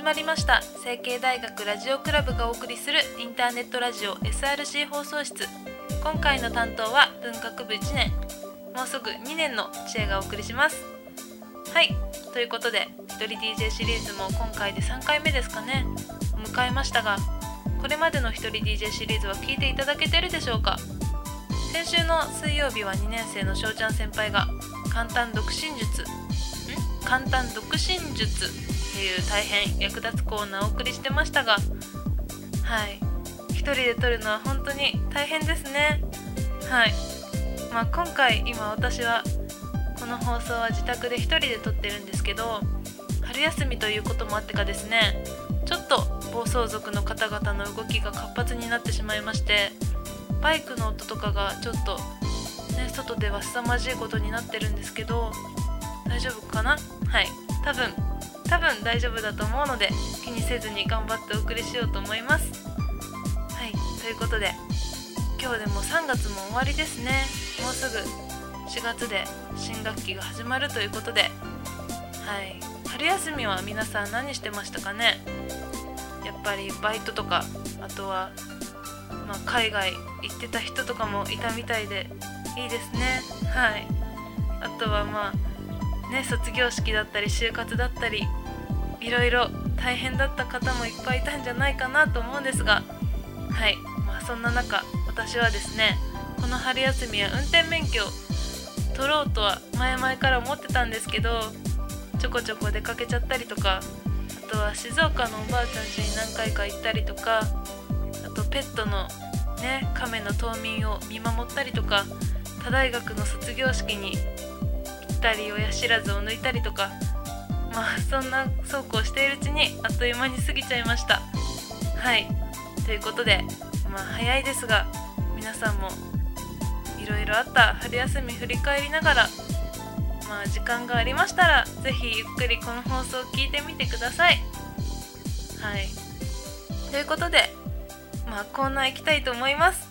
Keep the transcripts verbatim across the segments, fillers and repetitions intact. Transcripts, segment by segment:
まりました成蹊大学ラジオクラブがお送りするインターネットラジオ エスアールシー 放送室。今回の担当は文学部いちねん、もうすぐにねんの知恵がお送りします。はい、ということで一人 ディージェー シリーズも今回でさんかいめですかね迎えましたが、これまでの一人 ディージェー シリーズは聞いていただけてるでしょうか。先週の水曜日はにねん生のしょうちゃん先輩が簡単独身術ん簡単独身術っていう大変役立つコーナーをお送りしてましたが、はい一人で撮るのは本当に大変ですね。はい、まあ、今回今私はこの放送は自宅で一人で撮ってるんですけど、春休みということもあってかですね、ちょっと暴走族の方々の動きが活発になってしまいまして、バイクの音とかがちょっと、ね、外では凄まじいことになってるんですけど、大丈夫かな。はい、多分多分大丈夫だと思うので気にせずに頑張ってお送りしようと思います。はい、ということで今日でもさんがつも終わりですね。もうすぐしがつで新学期が始まるということで、はい、春休みは皆さん何してましたかね。やっぱりバイトとか、あとは、まあ、海外行ってた人とかもいたみたいでいいですね。はい、あとはまあね、卒業式だったり就活だったりいろいろ大変だった方もいっぱいいたんじゃないかなと思うんですが、はい、まあ、そんな中私はですね、この春休みは運転免許を取ろうとは前々から思ってたんですけど、ちょこちょこ出かけちゃったりとか、あとは静岡のおばあちゃん家に何回か行ったりとか、あとペットのね亀の冬眠を見守ったりとか、他大学の卒業式に行ったり親知らずを抜いたりとか、まあそんなそうこうしているうちにあっという間に過ぎちゃいました。はい、ということで、まあ早いですが皆さんもいろいろあった春休み振り返りながら、まあ時間がありましたらぜひゆっくりこの放送を聞いてみてください。はい、ということで、まあコーナー行きたいと思います。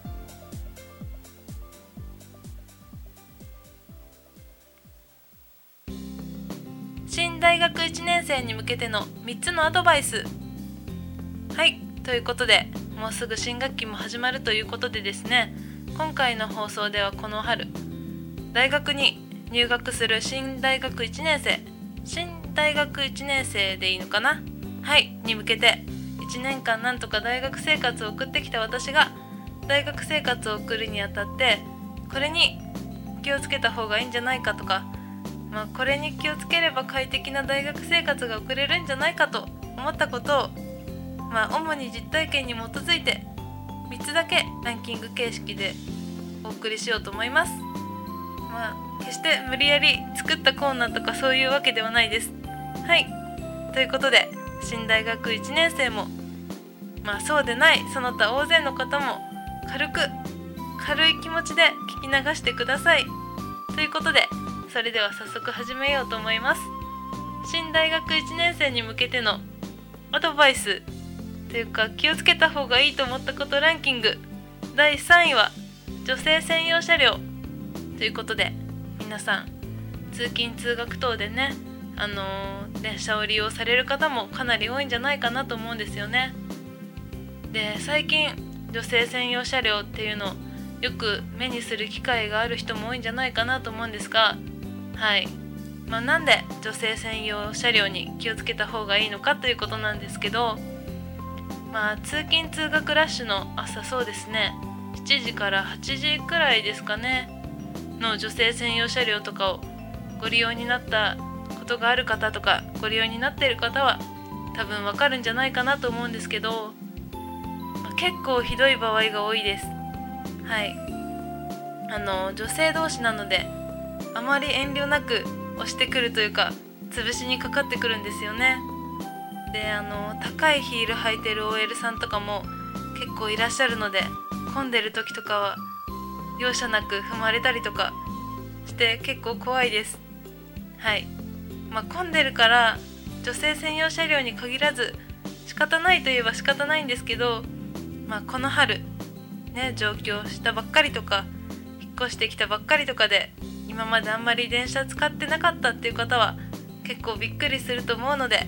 新大学いちねん生に向けてのみっつのアドバイス。はい、ということでもうすぐ新学期も始まるということでですね、今回の放送ではこの春大学に入学する新大学いちねん生新大学いちねん生でいいのかな、はいに向けていちねんかんなんとか大学生活を送ってきた私が大学生活を送るにあたってこれに気をつけた方がいいんじゃないかとか、まあ、これに気をつければ快適な大学生活が送れるんじゃないかと思ったことを、まあ、主に実体験に基づいてみっつだけランキング形式でお送りしようと思います。まあ、決して無理やり作ったコーナーとかそういうわけではないです。はい、ということで新大学いちねん生も、まあそうでないその他大勢の方も軽く軽い気持ちで聞き流してください。ということでそれでは早速始めようと思います。新大学いちねん生に向けてのアドバイスというか気をつけた方がいいと思ったことランキングだいさんいは女性専用車両ということで、皆さん通勤通学等でね、あのー、電車を利用される方もかなり多いんじゃないかなと思うんですよね。で、最近女性専用車両っていうのをよく目にする機会がある人も多いんじゃないかなと思うんですが、はい、まあ、なんで女性専用車両に気をつけた方がいいのかということなんですけど、まあ通勤通学ラッシュの朝、そうですねしちじからはちじくらいですかねの女性専用車両とかをご利用になったことがある方とかご利用になっている方は多分わかるんじゃないかなと思うんですけど、まあ、結構ひどい場合が多いです。はい、あの女性同士なのであまり遠慮なく押してくるというか潰しにかかってくるんですよね。で、あの高いヒール履いてる オーエル さんとかも結構いらっしゃるので、混んでる時とかは容赦なく踏まれたりとかして結構怖いです。はい、まあ、混んでるから女性専用車両に限らず仕方ないといえば仕方ないんですけど、まあ、この春ね上京したばっかりとか引っ越してきたばっかりとかで今まであんまり電車使ってなかったっていう方は結構びっくりすると思うので、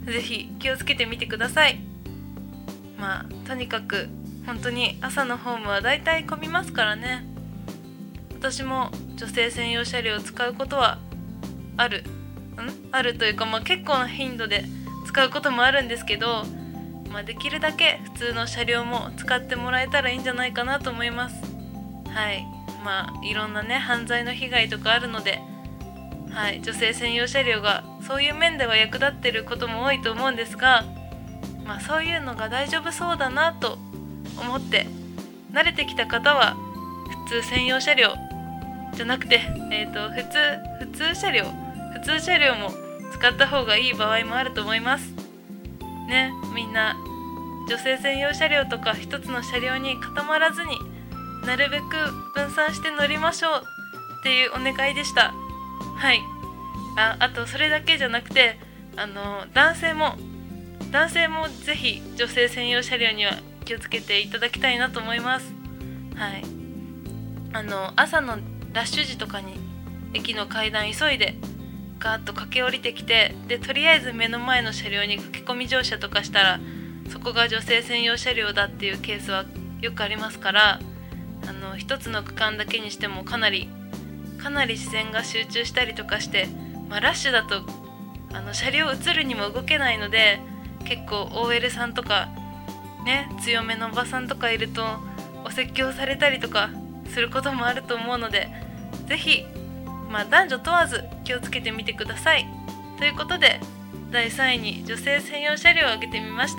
ぜひ気をつけてみてください。まあとにかく本当に朝のホームはだいたい混みますからね。私も女性専用車両を使うことはあるんあるというか、まあ、結構な頻度で使うこともあるんですけど、まあ、できるだけ普通の車両も使ってもらえたらいいんじゃないかなと思います。はい、まあいろんなね犯罪の被害とかあるので、はい、女性専用車両がそういう面では役立ってることも多いと思うんですが、まあ、そういうのが大丈夫そうだなと思って慣れてきた方は普通専用車両じゃなくて、えーと、普通普通車両普通車両も使った方がいい場合もあると思いますね。みんな女性専用車両とか一つの車両に固まらずになるべく分散して乗りましょうっていうお願いでした。はい、あ、あとそれだけじゃなくて、あの男性も男性もぜひ女性専用車両には気をつけていただきたいなと思います。はい、あの朝のラッシュ時とかに駅の階段急いでガーッと駆け下りてきて、でとりあえず目の前の車両に駆け込み乗車とかしたらそこが女性専用車両だっていうケースはよくありますから、あの一つの区間だけにしてもかなりかなり視線が集中したりとかして、まあ、ラッシュだとあの車両映るにも動けないので、結構 オーエル さんとかね強めのおばさんとかいるとお説教されたりとかすることもあると思うので、ぜひ、まあ、男女問わず気をつけてみてください。ということでだいさんいに女性専用車両を挙げてみました。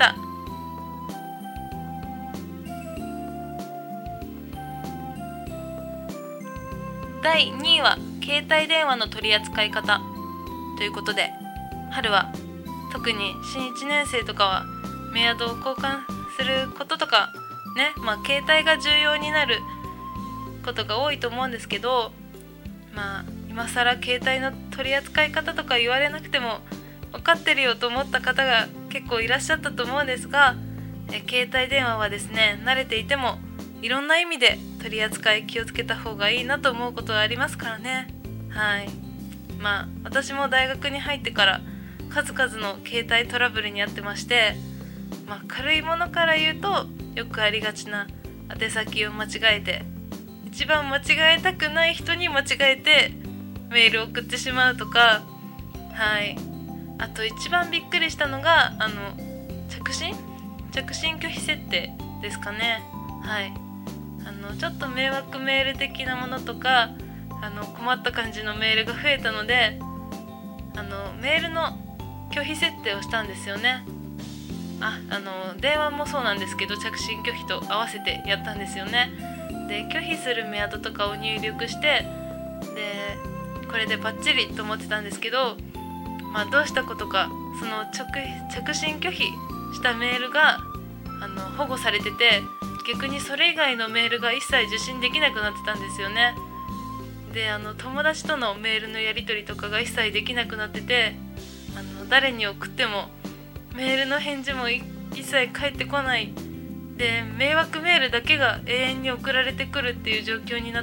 だいにいは携帯電話の取り扱い方ということで、春は特に新いちねん生とかはメアドを交換することとかね、まあ携帯が重要になることが多いと思うんですけど、まあ今更携帯の取り扱い方とか言われなくても分かってるよと思った方が結構いらっしゃったと思うんですが、え携帯電話はですね、慣れていてもいろんな意味で取り扱い気をつけた方がいいなと思うことはありますからね。はい、まあ私も大学に入ってから数々の携帯トラブルに遭ってまして、まあ、軽いものから言うとよくありがちな宛先を間違えて、一番間違えたくない人に間違えてメールを送ってしまうとか、はい、あと一番びっくりしたのがあの着信着信拒否設定ですかね。はい、あのちょっと迷惑メール的なものとか、あの困った感じのメールが増えたので、あのメールの拒否設定をしたんですよね。あ、あの電話もそうなんですけど、着信拒否と合わせてやったんですよね。で拒否するメアドとかを入力して、でこれでバッチリと思ってたんですけど、まあ、どうしたことかその 着, 着信拒否したメールがあの保護されてて、逆にそれ以外のメールが一切受信できなくなってたんですよね。であの友達とのメールのやり取りとかが一切できなくなってて、あの誰に送ってもメールの返事も一切返ってこないで、迷惑メールだけが永遠に送られてくるっていう状況になって、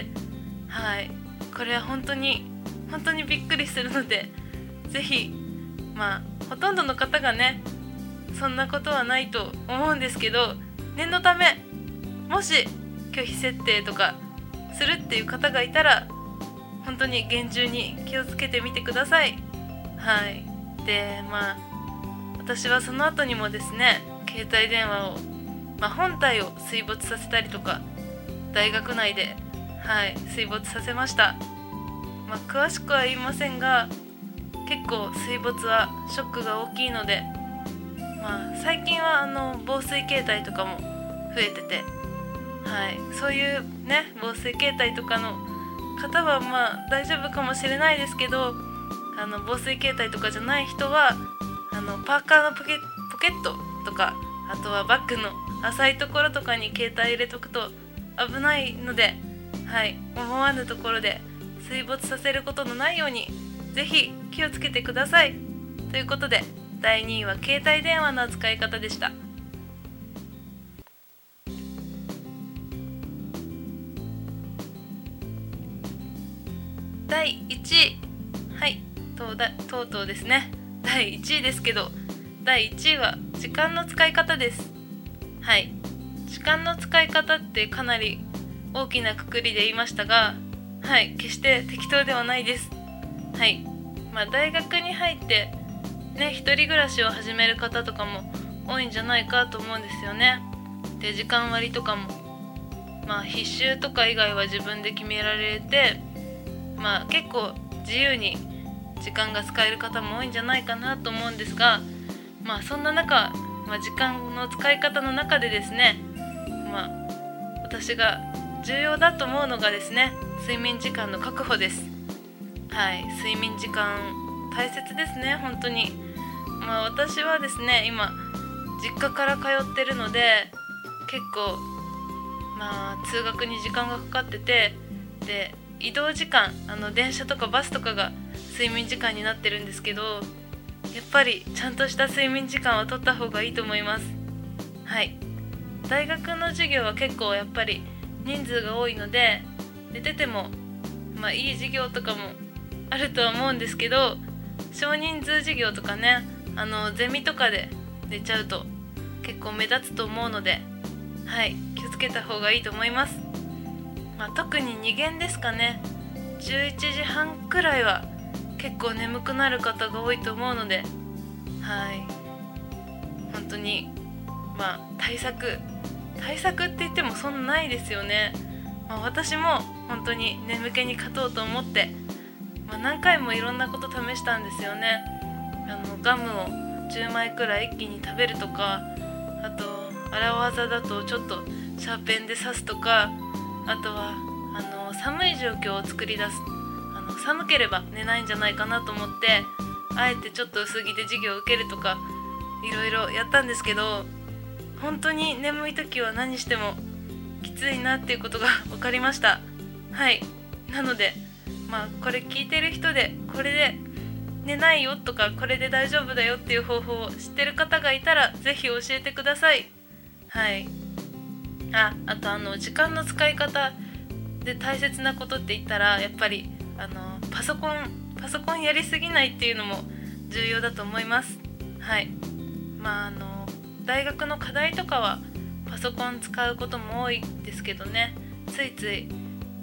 はい、これは本当に本当にびっくりするので、ぜひ、まあほとんどの方がねそんなことはないと思うんですけど、念のためもし拒否設定とかするっていう方がいたら本当に厳重に気をつけてみてください。はい、でまあ私はその後にもですね、携帯電話を、まあ、本体を水没させたりとか大学内で、はい、水没させました。まあ、詳しくは言いませんが、結構水没はショックが大きいので、まあ、最近はあの防水携帯とかも増えてて、はい、そういうね防水携帯とかの方はまあ大丈夫かもしれないですけど、あの防水携帯とかじゃない人はあのパーカーのポケ、ポケットとか、あとはバッグの浅いところとかに携帯入れとくと危ないので、はい、思わぬところで水没させることのないようにぜひ気をつけてください。ということでだいにいは携帯電話の扱い方でした。だいいちい、はい、とうだとうとうですねだいいちいですけど、 だいいちいは時間の使い方です。はい、時間の使い方ってかなり大きな括りで言いましたが、はい、決して適当ではないです。はい、まあ大学に入ってね、一人暮らしを始める方とかも多いんじゃないかと思うんですよね。で、時間割とかも、まあ必修とか以外は自分で決められて、まあ結構自由に時間が使える方も多いんじゃないかなと思うんですが、まあそんな中、まあ、時間の使い方の中でですね、まあ私が重要だと思うのがですね、睡眠時間の確保です。はい、睡眠時間大切ですね、本当に。まあ私はですね、今実家から通ってるので、結構まあ通学に時間がかかってて、で移動時間、あの電車とかバスとかが睡眠時間になってるんですけど、やっぱりちゃんとした睡眠時間は取った方がいいと思います。はい、大学の授業は結構やっぱり人数が多いので、寝ててもまあいい授業とかもあるとは思うんですけど、少人数授業とかね、あのゼミとかで寝ちゃうと結構目立つと思うので、はい、気をつけた方がいいと思います。まあ、特にに限ですかね、じゅういちじはんくらいは結構眠くなる方が多いと思うので、はい、本当にまあ対策対策って言ってもそんなないですよね。まあ、私も本当に眠気に勝とうと思って、まあ、何回もいろんなこと試したんですよね。あのガムをじゅうまいくらい一気に食べるとか、あと荒技だとちょっとシャーペンで刺すとか、あとはあの寒い状況を作り出す、あの寒ければ寝ないんじゃないかなと思って、あえてちょっと薄着で授業を受けるとかいろいろやったんですけど、本当に眠い時は何してもきついなっていうことが分かりました。はい、なのでまあこれ聞いてる人で、これで寝ないよとか、これで大丈夫だよっていう方法を知ってる方がいたらぜひ教えてください。はい、ああとあの時間の使い方で大切なことって言ったら、やっぱりあのパソコンパソコンやりすぎないっていうのも重要だと思います。はい、まああの大学の課題とかはパソコン使うことも多いですけどね、ついつい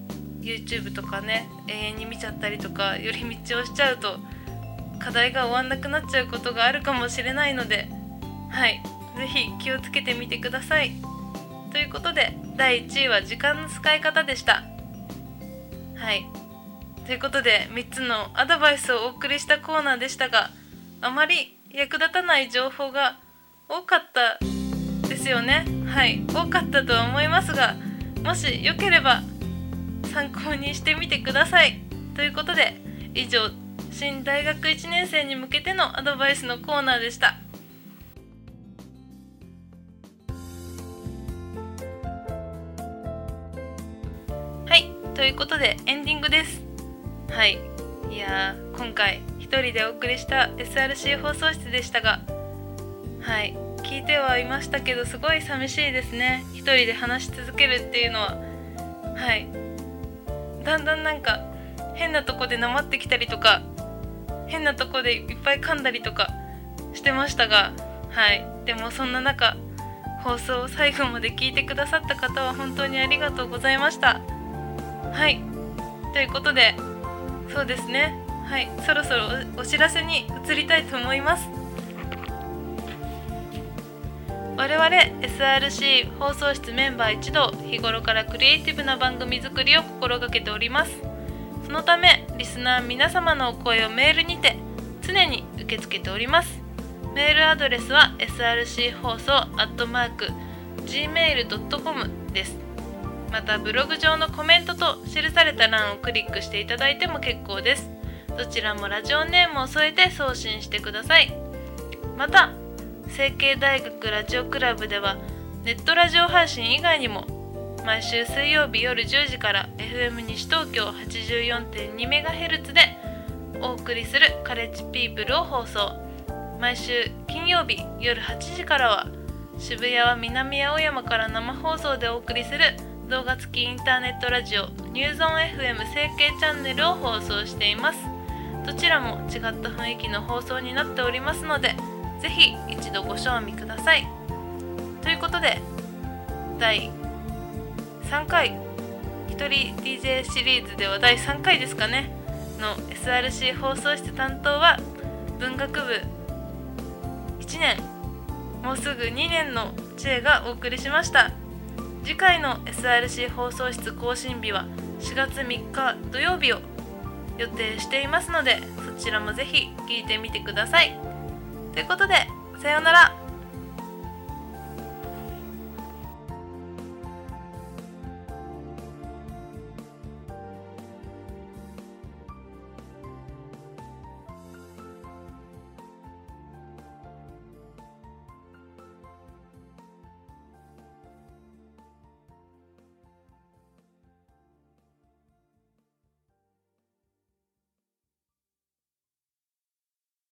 YouTube とかね永遠に見ちゃったりとか、寄り道をしちゃうと課題が終わんなくなっちゃうことがあるかもしれないので、はい、ぜひ気をつけてみてください。ということでだいいちいは時間の使い方でした。はい、ということでみっつのアドバイスをお送りしたコーナーでしたが、あまり役立たない情報が多かったですよね。はい、多かったとは思いますが、もしよければ参考にしてみてください。ということで以上、新大学いちねん生に向けてのアドバイスのコーナーでした。はい、ということでエンディングです。はい、いやー今回一人でお送りした エスアールシー 放送室でしたが、はい、聞いてはいましたけど、すごい寂しいですね、一人で話し続けるっていうのは。はい、だんだんなんか変なとこでなまってきたりとか、変なとこでいっぱい噛んだりとかしてましたが、はい、でもそんな中放送を最後まで聞いてくださった方は本当にありがとうございました。はい、ということでそうですね、はい、そろそろ お, お知らせに移りたいと思います。我々 エスアールシー 放送室メンバー一同、日頃からクリエイティブな番組作りを心がけております。そのためリスナー皆様のお声をメールにて常に受け付けております。メールアドレスは エスアールシー 放送 アットマーク ジーメール ドットコム です。またブログ上のコメントと記された欄をクリックしていただいても結構です。どちらもラジオネームを添えて送信してください。また成蹊大学ラジオクラブではネットラジオ配信以外にも毎週水曜日夜じゅうじから エフエム 西東京 はちじゅうよんてんにメガヘルツ でお送りするカレッジピープルを放送。毎週金曜日夜はちじからは渋谷は南青山から生放送でお送りする動画付きインターネットラジオニューゾン エフエム 成蹊チャンネルを放送しています。どちらも違った雰囲気の放送になっておりますので、 ぜひ一度ご賞味ください。ということでだいさんかいひとり ディージェー シリーズではだいさんかいですかねの エスアールシー 放送室担当は文学部いちねん、もうすぐにねんの知恵がお送りしました。次回の エスアールシー 放送室更新日はしがつみっか土曜日を予定していますので、そちらもぜひ聞いてみてください。ということで、さようなら。